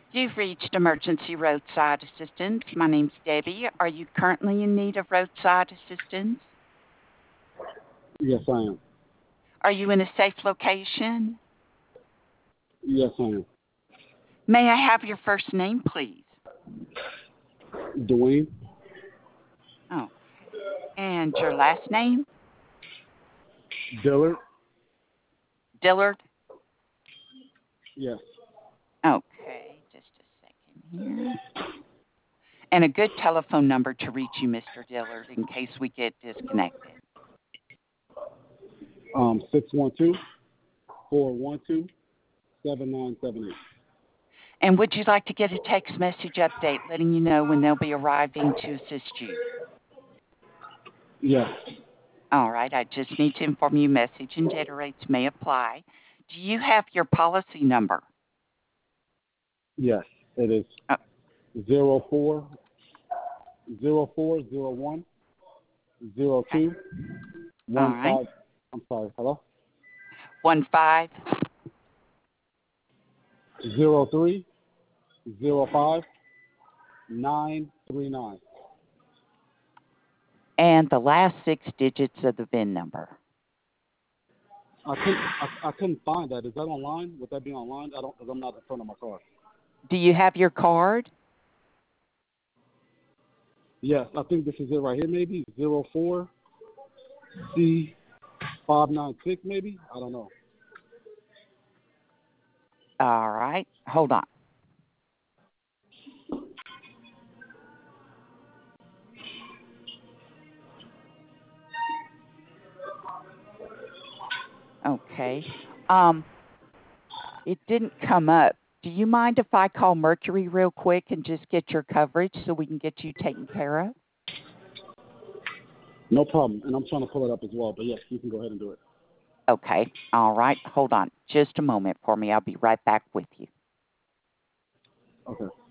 You've reached emergency roadside assistance. My name's Debbie. Are you currently in need of roadside assistance? Yes, I am. Are you in a safe location? Yes, I am. May I have your first name, please? Dwayne? Oh, and your last name? Dillard? Dillard? Yes. Okay, just a second here. And a good telephone number to reach you, Mr. Dillard, in case we get disconnected. 612-412-7978. And would you like to get a text message update letting you know when they'll be arriving to assist you? Yes. All right, I just need to inform you message and data rates may apply. Do you have your policy number? Yes. It is Uh, 0401 okay. 02 All right. 15. I'm sorry. Hello? 15. 03 05 939. And the last 6 digits of the VIN number. I couldn't find that. Is that online? Would that be online? I don't, because I'm not in front of my car. Do you have your card? Yes, I think this is it right here. Maybe 04 C 596. Maybe, I don't know. All right. Hold on. Okay. Um, it didn't come up. Do you mind if I call Mercury real quick and just get your coverage so we can get you taken care of? No problem. And I'm trying to pull it up as well. But yes, you can go ahead and do it. Okay. All right. Hold on just a moment for me. I'll be right back with you. Okay.